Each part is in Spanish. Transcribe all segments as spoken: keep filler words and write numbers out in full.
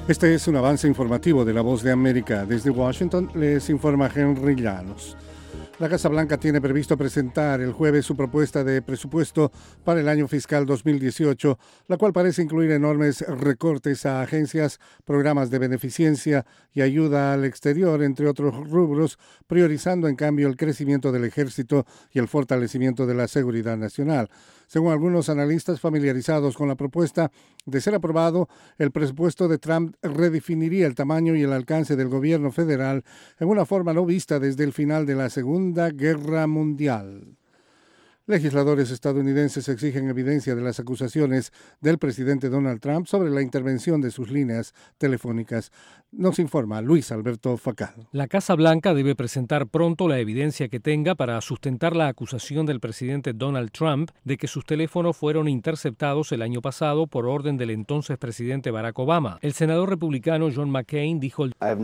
Este es un avance informativo de La Voz de América. Desde Washington les informa Henry Llanos. La Casa Blanca tiene previsto presentar el jueves su propuesta de presupuesto para el año fiscal dos mil dieciocho, la cual parece incluir enormes recortes a agencias, programas de beneficencia y ayuda al exterior, entre otros rubros, priorizando en cambio el crecimiento del ejército y el fortalecimiento de la seguridad nacional. Según algunos analistas familiarizados con la propuesta, de ser aprobado, el presupuesto de Trump redefiniría el tamaño y el alcance del gobierno federal en una forma no vista desde el final de la Segunda Guerra Mundial. Legisladores estadounidenses exigen evidencia de las acusaciones del presidente Donald Trump sobre la intervención de sus líneas telefónicas. Nos informa Luis Alberto Facal. La Casa Blanca debe presentar pronto la evidencia que tenga para sustentar la acusación del presidente Donald Trump de que sus teléfonos fueron interceptados el año pasado por orden del entonces presidente Barack Obama. El senador republicano John McCain dijo: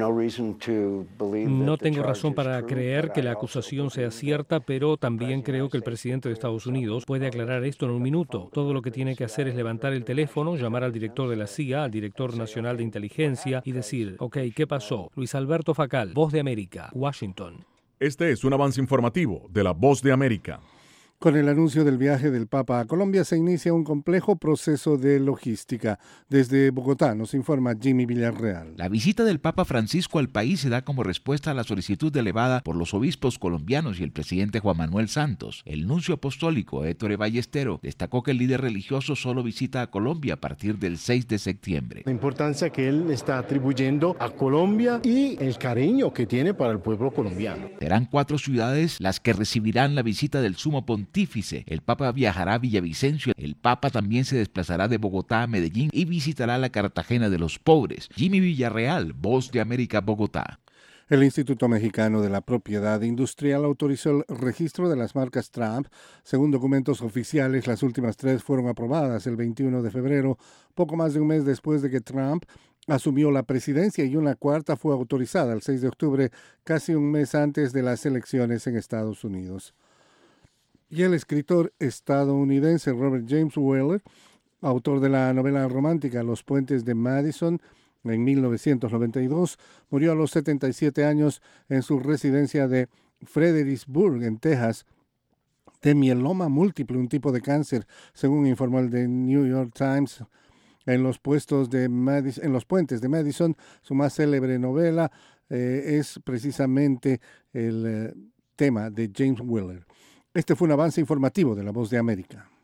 No tengo razón para creer que la acusación sea cierta, pero también creo que el presidente de Estados Unidos puede aclarar esto en un minuto. Todo lo que tiene que hacer es levantar el teléfono, llamar al director de la C I A, al director nacional de inteligencia y decir: ok, ¿qué pasó? Luis Alberto Facal, Voz de América, Washington. Este es un avance informativo de La Voz de América. Con el anuncio del viaje del Papa a Colombia se inicia un complejo proceso de logística. Desde Bogotá nos informa Jimmy Villarreal. La visita del Papa Francisco al país se da como respuesta a la solicitud elevada por los obispos colombianos y el presidente Juan Manuel Santos. El nuncio apostólico Ettore Ballestero destacó que el líder religioso solo visita a Colombia a partir del seis de septiembre. La importancia que él está atribuyendo a Colombia y el cariño que tiene para el pueblo colombiano. Serán cuatro ciudades las que recibirán la visita del sumo pontífice. El Papa viajará a Villavicencio. El Papa también se desplazará de Bogotá a Medellín y visitará la Cartagena de los Pobres. Jimmy Villarreal, Voz de América, Bogotá. El Instituto Mexicano de la Propiedad Industrial autorizó el registro de las marcas Trump. Según documentos oficiales, las últimas tres fueron aprobadas el veintiuno de febrero, poco más de un mes después de que Trump asumió la presidencia, y una cuarta fue autorizada el seis de octubre, casi un mes antes de las elecciones en Estados Unidos. Y el escritor estadounidense Robert James Weller, autor de la novela romántica Los puentes de Madison, en mil novecientos noventa y dos, murió a los setenta y siete años en su residencia de Fredericksburg, en Texas, de mieloma múltiple, un tipo de cáncer, según informó el The New York Times. En los, puestos de Madison, en los puentes de Madison, su más célebre novela eh, es precisamente el eh, tema de James Weller. Este fue un avance informativo de La Voz de América.